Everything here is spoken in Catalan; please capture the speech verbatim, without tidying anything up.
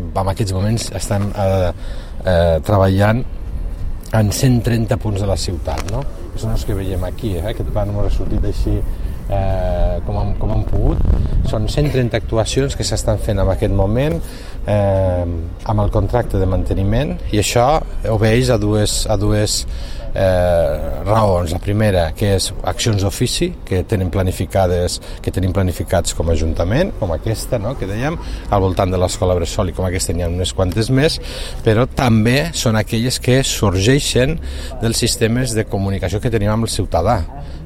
en aquests moments estem eh, eh, treballant en cent trenta punts de la ciutat, no? Són els que veiem aquí, eh? Aquest pla no m'ha sortit així eh, com, hem, com hem pogut. Són cent trenta actuacions que s'estan fent en aquest moment eh, amb el contracte de manteniment, i això obeeix a dues, a dues eh, raons. La primera, que és accions d'ofici que tenen planificades, que tenim planificats com a Ajuntament, com aquesta, no?, que dèiem, al voltant de l'escola Bressol, i com aquesta n'hi ha unes quantes més, però també són aquelles que sorgeixen dels sistemes de comunicació que tenim amb el ciutadà.